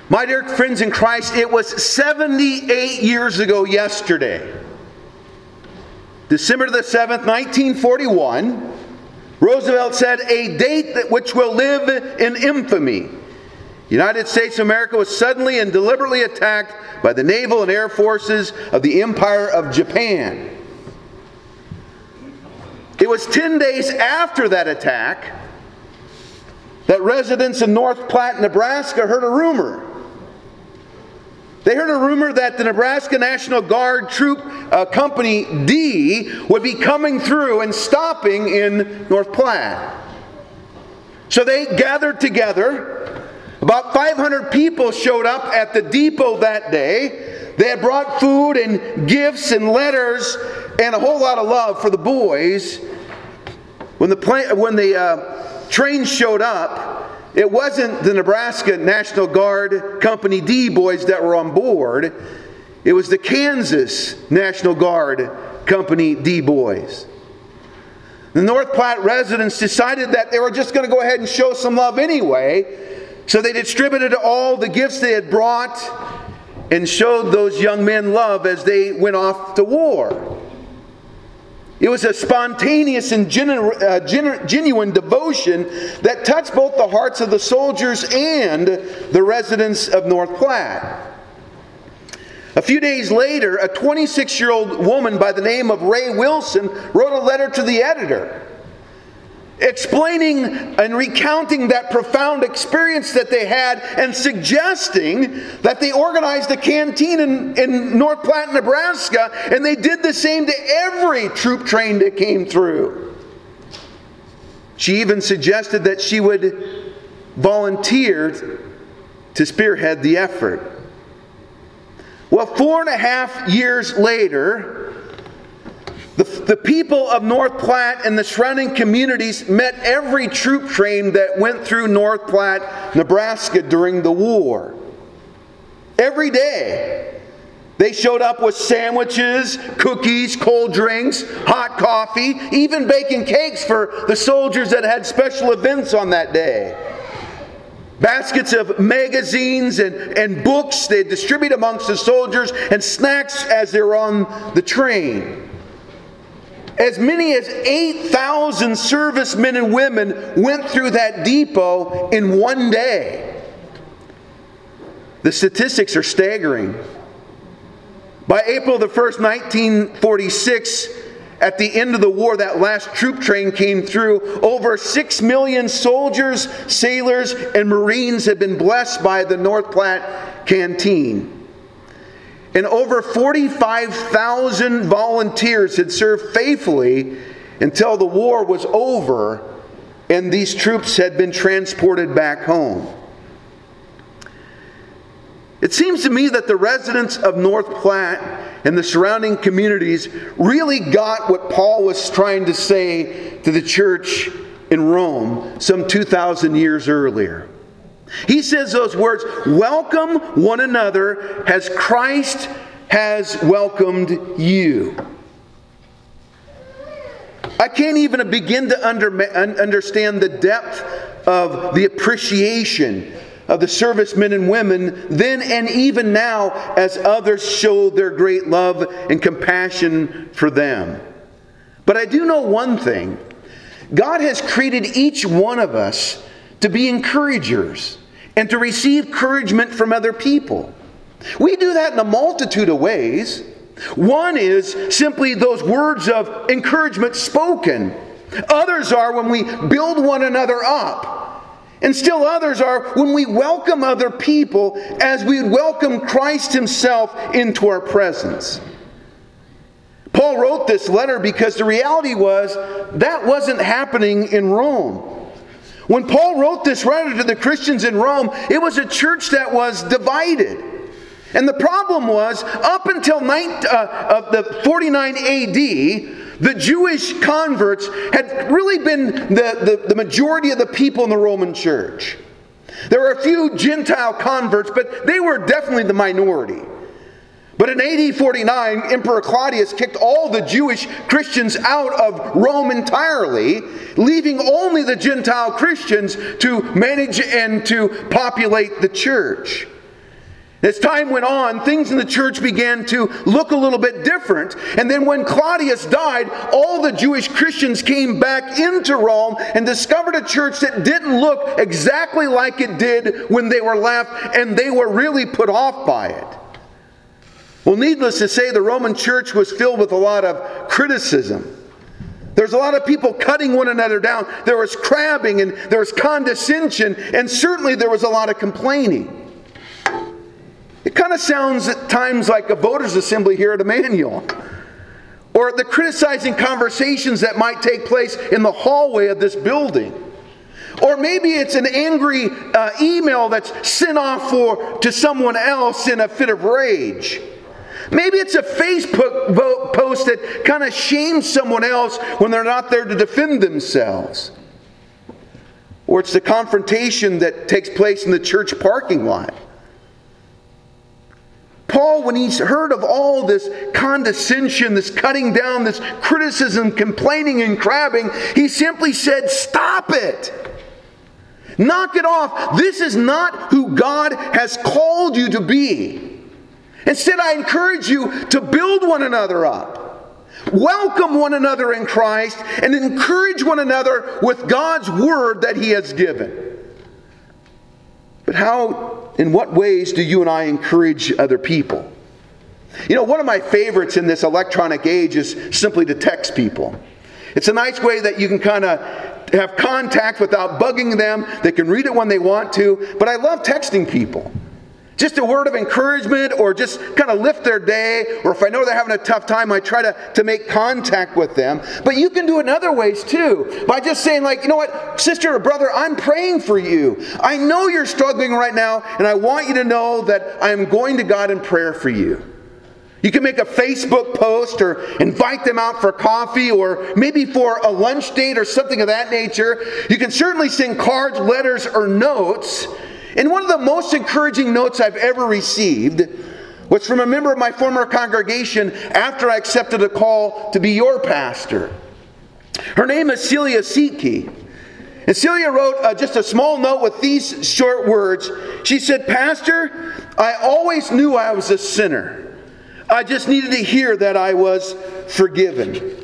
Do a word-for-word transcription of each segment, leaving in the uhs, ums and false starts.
My dear friends in Christ, it was seventy-eight years ago yesterday, December the seventh, nineteen forty-one, Roosevelt said, "A date that which will live in infamy. The United States of America was suddenly and deliberately attacked by the naval and air forces of the Empire of Japan." It was ten days after that attack that residents in North Platte, Nebraska heard a rumor. They heard a rumor that the Nebraska National Guard Troop uh, Company D would be coming through and stopping in North Platte. So they gathered together. About five hundred people showed up at the depot that day. They had brought food and gifts and letters and a whole lot of love for the boys. When the, plane, when the uh, train showed up, it wasn't the Nebraska National Guard Company D boys that were on board. It was the Kansas National Guard Company D boys. The North Platte residents decided that they were just going to go ahead and show some love anyway. So they distributed all the gifts they had brought and showed those young men love as they went off to war. It was a spontaneous and genu- uh, genu- genuine devotion that touched both the hearts of the soldiers and the residents of North Platte. A few days later, a twenty-six-year-old woman by the name of Ray Wilson wrote a letter to the editor, explaining and recounting that profound experience that they had and suggesting that they organized a canteen in, in North Platte, Nebraska, and they did the same to every troop train that came through. She even suggested that she would volunteer to spearhead the effort. Well, four and a half years later, The, the people of North Platte and the surrounding communities met every troop train that went through North Platte, Nebraska during the war. Every day. They showed up with sandwiches, cookies, cold drinks, hot coffee, even baking cakes for the soldiers that had special events on that day. Baskets of magazines and, and books they distribute amongst the soldiers, and snacks as they were on the train. As many as eight thousand servicemen and women went through that depot in one day. The statistics are staggering. By April the first, nineteen forty-six, at the end of the war, that last troop train came through. Over six million soldiers, sailors, and Marines had been blessed by the North Platte canteen. And over forty-five thousand volunteers had served faithfully until the war was over and these troops had been transported back home. It seems to me that the residents of North Platte and the surrounding communities really got what Paul was trying to say to the church in Rome some two thousand years earlier. He says those words, "Welcome one another as Christ has welcomed you." I can't even begin to under, understand the depth of the appreciation of the servicemen and women then and even now as others show their great love and compassion for them. But I do know one thing. God has created each one of us to be encouragers and to receive encouragement from other people. We do that in a multitude of ways. One is simply those words of encouragement spoken. Others are when we build one another up. And still others are when we welcome other people as we would welcome Christ Himself into our presence. Paul wrote this letter because the reality was that wasn't happening in Rome. When Paul wrote this letter to the Christians in Rome, it was a church that was divided. And the problem was, up until the forty-nine A D, the Jewish converts had really been the, the, the majority of the people in the Roman church. There were a few Gentile converts, but they were definitely the minority. But in A D forty-nine, Emperor Claudius kicked all the Jewish Christians out of Rome entirely, leaving only the Gentile Christians to manage and to populate the church. As time went on, things in the church began to look a little bit different. And then when Claudius died, all the Jewish Christians came back into Rome and discovered a church that didn't look exactly like it did when they were left, and they were really put off by it. Well, needless to say, the Roman church was filled with a lot of criticism. There's a lot of people cutting one another down. There was crabbing and there was condescension, and certainly there was a lot of complaining. It kind of sounds at times like a voters' assembly here at Emmanuel, or the criticizing conversations that might take place in the hallway of this building. Or maybe it's an angry uh, email that's sent off for, to someone else in a fit of rage. Maybe it's a Facebook vote post that kind of shames someone else when they're not there to defend themselves. Or it's the confrontation that takes place in the church parking lot. Paul, when he's heard of all this condescension, this cutting down, this criticism, complaining and crabbing, he simply said, "Stop it! Knock it off. This is not who God has called you to be. Instead, I encourage you to build one another up. Welcome one another in Christ and encourage one another with God's word that He has given." But how, in what ways do you and I encourage other people? You know, one of my favorites in this electronic age is simply to text people. It's a nice way that you can kind of have contact without bugging them. They can read it when they want to. But I love texting people. Just a word of encouragement, or just kind of lift their day, or if I know they're having a tough time, I try to, to make contact with them. But you can do it in other ways too, by just saying, like, you know what, sister or brother, I'm praying for you. I know you're struggling right now, and I want you to know that I am going to God in prayer for you. You can make a Facebook post or invite them out for coffee, or maybe for a lunch date or something of that nature. You can certainly send cards, letters, or notes. And one of the most encouraging notes I've ever received was from a member of my former congregation after I accepted a call to be your pastor. Her name is Celia Seetke. And Celia wrote uh, just a small note with these short words. She said, "Pastor, I always knew I was a sinner. I just needed to hear that I was forgiven."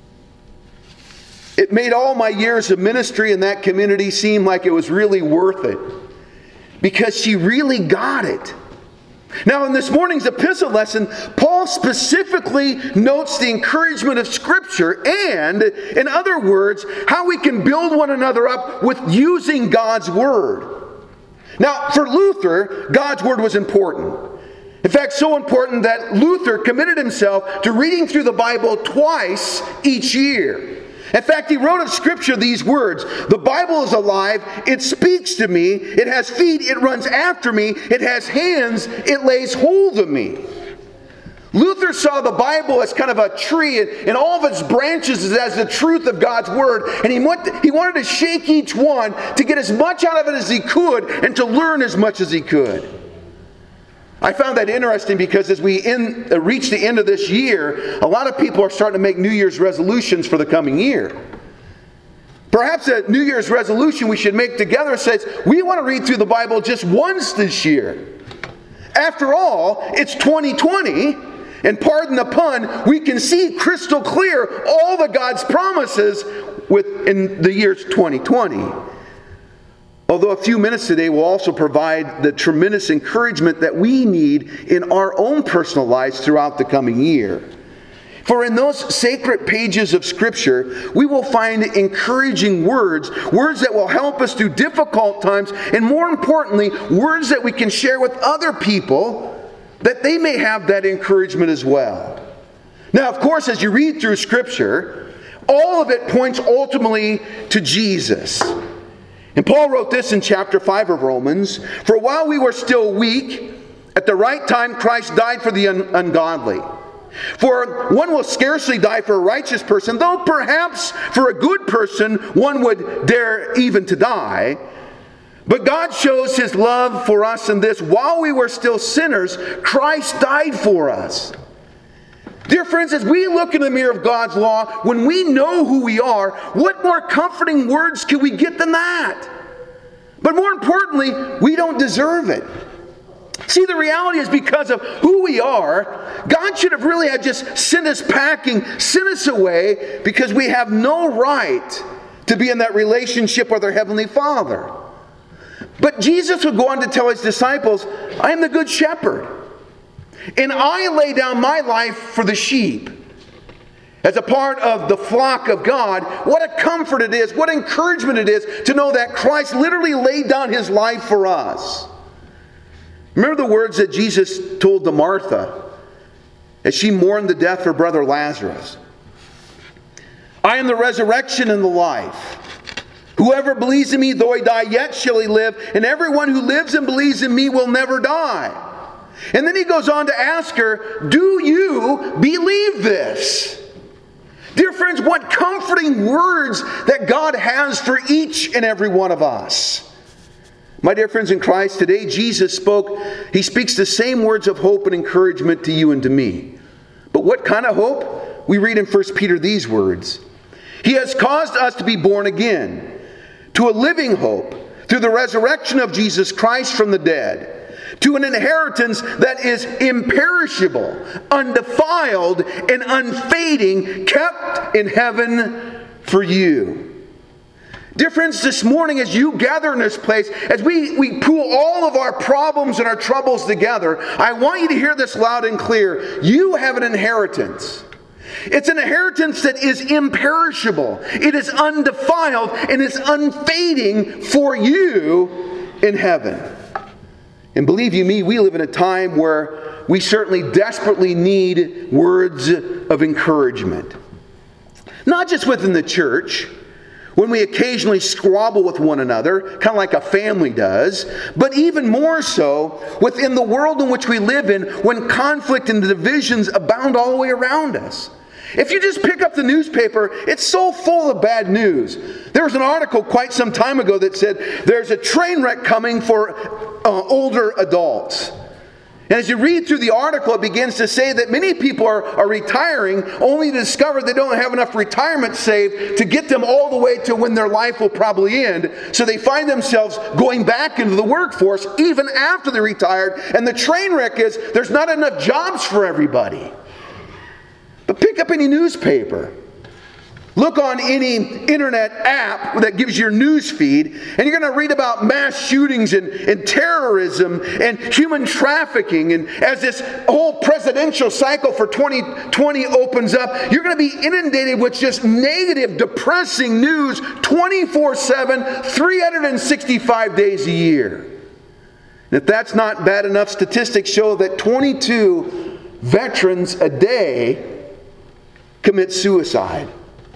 It made all my years of ministry in that community seem like it was really worth it, because she really got it. Now, in this morning's epistle lesson, Paul specifically notes the encouragement of Scripture and, in other words, how we can build one another up with using God's Word. Now, for Luther, God's Word was important. In fact, so important that Luther committed himself to reading through the Bible twice each year. In fact, he wrote of Scripture these words: "The Bible is alive, it speaks to me, it has feet, it runs after me, it has hands, it lays hold of me." Luther saw the Bible as kind of a tree, and all of its branches as the truth of God's Word, and he wanted, he wanted to shake each one to get as much out of it as he could and to learn as much as he could. I found that interesting because as we in, uh, reach the end of this year, a lot of people are starting to make New Year's resolutions for the coming year. Perhaps a New Year's resolution we should make together says, we want to read through the Bible just once this year. After all, it's twenty twenty, and pardon the pun, we can see crystal clear all the God's promises within the year's twenty twenty. Although a few minutes today will also provide the tremendous encouragement that we need in our own personal lives throughout the coming year. For in those sacred pages of Scripture, we will find encouraging words, words that will help us through difficult times, and more importantly, words that we can share with other people that they may have that encouragement as well. Now, of course, as you read through Scripture, all of it points ultimately to Jesus. And Paul wrote this in chapter five of Romans: "For while we were still weak, at the right time Christ died for the un- ungodly. For one will scarcely die for a righteous person, though perhaps for a good person one would dare even to die. But God shows His love for us in this: while we were still sinners, Christ died for us." Dear friends, as we look in the mirror of God's law, when we know who we are, what more comforting words can we get than that? But more importantly, we don't deserve it. See, the reality is because of who we are, God should have really had just sent us packing, sent us away, because we have no right to be in that relationship with our Heavenly Father. But Jesus would go on to tell his disciples, I am the good shepherd, and I lay down my life for the sheep. As a part of the flock of God, what a comfort it is, what encouragement it is to know that Christ literally laid down his life for us. Remember the words that Jesus told to Martha as she mourned the death of her brother Lazarus. I am the resurrection and the life. Whoever believes in me, though he die, yet shall he live. And everyone who lives and believes in me will never die. And then he goes on to ask her, do you believe this? Dear friends, what comforting words that God has for each and every one of us. My dear friends in Christ, today Jesus spoke, he speaks the same words of hope and encouragement to you and to me. But what kind of hope? We read in First Peter these words. He has caused us to be born again to a living hope through the resurrection of Jesus Christ from the dead, to an inheritance that is imperishable, undefiled, and unfading, kept in heaven for you. Dear friends, this morning as you gather in this place, as we, we pool all of our problems and our troubles together, I want you to hear this loud and clear. You have an inheritance. It's an inheritance that is imperishable. It is undefiled and is unfading for you in heaven. And believe you me, we live in a time where we certainly desperately need words of encouragement. Not just within the church, when we occasionally squabble with one another, kind of like a family does, but even more so within the world in which we live in, when conflict and divisions abound all the way around us. If you just pick up the newspaper, it's so full of bad news. There was an article quite some time ago that said there's a train wreck coming for uh, older adults. And as you read through the article, it begins to say that many people are, are retiring only to discover they don't have enough retirement saved to get them all the way to when their life will probably end. So they find themselves going back into the workforce even after they're retired. And the train wreck is there's not enough jobs for everybody. But pick up any newspaper. Look on any internet app that gives your news feed, and you're going to read about mass shootings and, and terrorism and human trafficking. And as this whole presidential cycle for twenty twenty opens up, you're going to be inundated with just negative, depressing news twenty-four seven, three hundred sixty-five days a year. And if that's not bad enough, statistics show that twenty-two veterans a day commit suicide.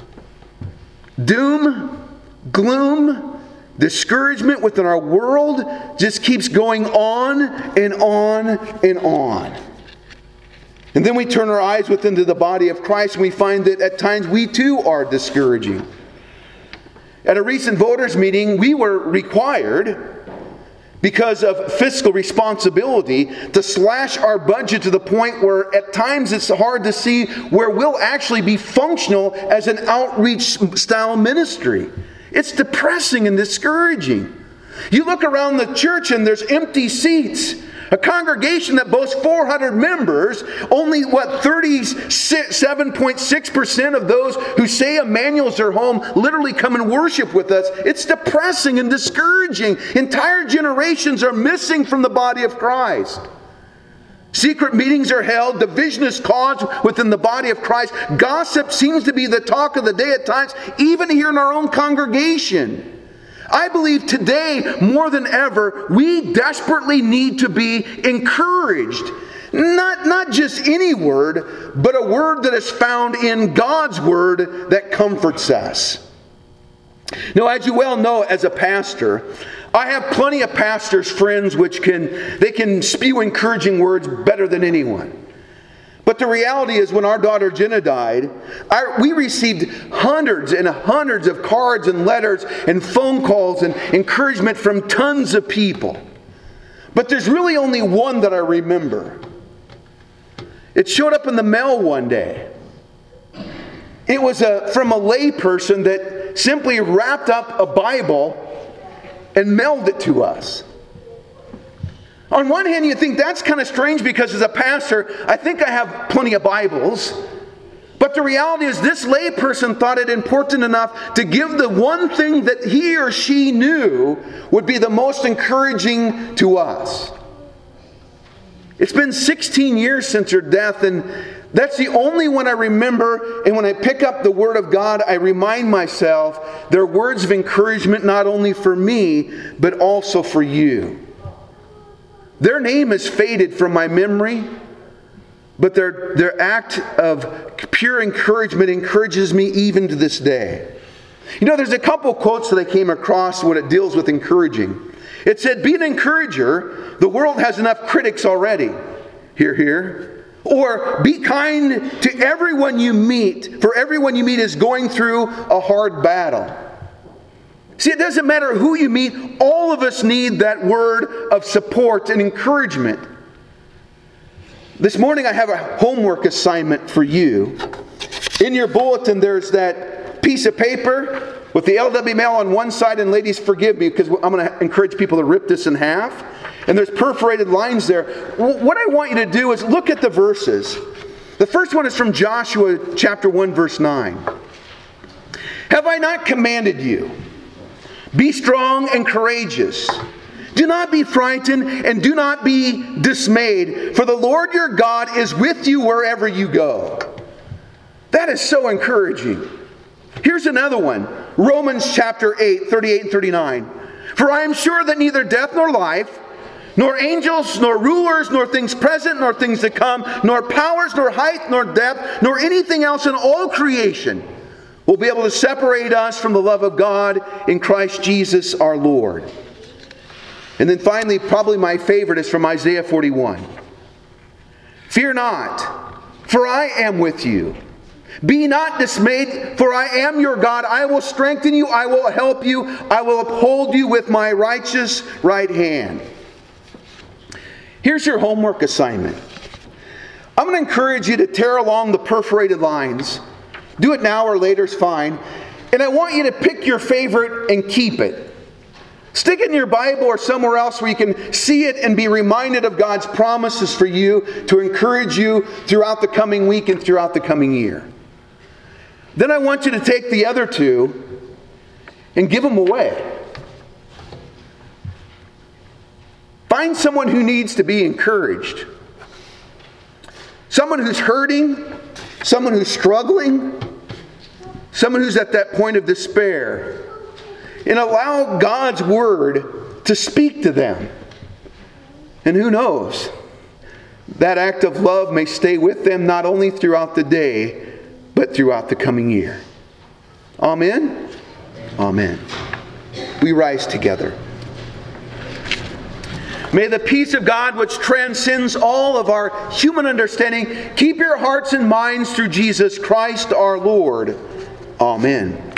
Doom, gloom, discouragement within our world just keeps going on and on and on. And then we turn our eyes within to the body of Christ and we find that at times we too are discouraging. At a recent voters meeting, we were required, because of fiscal responsibility, to slash our budget to the point where at times it's hard to see where we'll actually be functional as an outreach style ministry. It's depressing and discouraging. You look around the church and there's empty seats. A congregation that boasts four hundred members, only what thirty-seven point six percent of those who say Emmanuel's their home literally come and worship with us. It's depressing and discouraging. Entire generations are missing from the body of Christ. Secret meetings are held. Division is caused within the body of Christ. Gossip seems to be the talk of the day at times, even here in our own congregation. I believe today, more than ever, we desperately need to be encouraged. Not, not just any word, but a word that is found in God's word that comforts us. Now, as you well know, as a pastor, I have plenty of pastors' friends which can they can spew encouraging words better than anyone. But the reality is, when our daughter Jenna died, I, we received hundreds and hundreds of cards and letters and phone calls and encouragement from tons of people. But there's really only one that I remember. It showed up in the mail one day. It was a, from a lay person that simply wrapped up a Bible and mailed it to us. On one hand, you think that's kind of strange because as a pastor, I think I have plenty of Bibles. But the reality is this layperson thought it important enough to give the one thing that he or she knew would be the most encouraging to us. It's been sixteen years since her death, and that's the only one I remember. And when I pick up the Word of God, I remind myself they're words of encouragement not only for me, but also for you. Their name has faded from my memory, but their, their act of pure encouragement encourages me even to this day. You know, there's a couple quotes that I came across when it deals with encouraging. It said, be an encourager. The world has enough critics already. Hear, hear. Or be kind to everyone you meet, for everyone you meet is going through a hard battle. See, it doesn't matter who you meet. All of us need that word of support and encouragement. This morning I have a homework assignment for you. In your bulletin there's that piece of paper with the L W Mail on one side, and ladies forgive me because I'm going to encourage people to rip this in half. And there's perforated lines there. What I want you to do is look at the verses. The first one is from Joshua chapter one verse nine. Have I not commanded you? Be strong and courageous. Do not be frightened and do not be dismayed, for the Lord your God is with you wherever you go. That is so encouraging. Here's another one. Romans chapter eight, thirty-eight and thirty-nine. For I am sure that neither death nor life, nor angels, nor rulers, nor things present, nor things to come, nor powers, nor height, nor depth, nor anything else in all creation will be able to separate us from the love of God in Christ Jesus our Lord. And then finally, probably my favorite is from Isaiah forty-one. Fear not, for I am with you. Be not dismayed, for I am your God. I will strengthen you. I will help you. I will uphold you with my righteous right hand. Here's your homework assignment. I'm going to encourage you to tear along the perforated lines. Do it now or later is fine. And I want you to pick your favorite and keep it. Stick it in your Bible or somewhere else where you can see it and be reminded of God's promises for you to encourage you throughout the coming week and throughout the coming year. Then I want you to take the other two and give them away. Find someone who needs to be encouraged. Someone who's hurting, someone who's struggling, someone who's at that point of despair. And allow God's Word to speak to them. And who knows, that act of love may stay with them not only throughout the day, but throughout the coming year. Amen? Amen. We rise together. May the peace of God, which transcends all of our human understanding, keep your hearts and minds through Jesus Christ our Lord. Amen.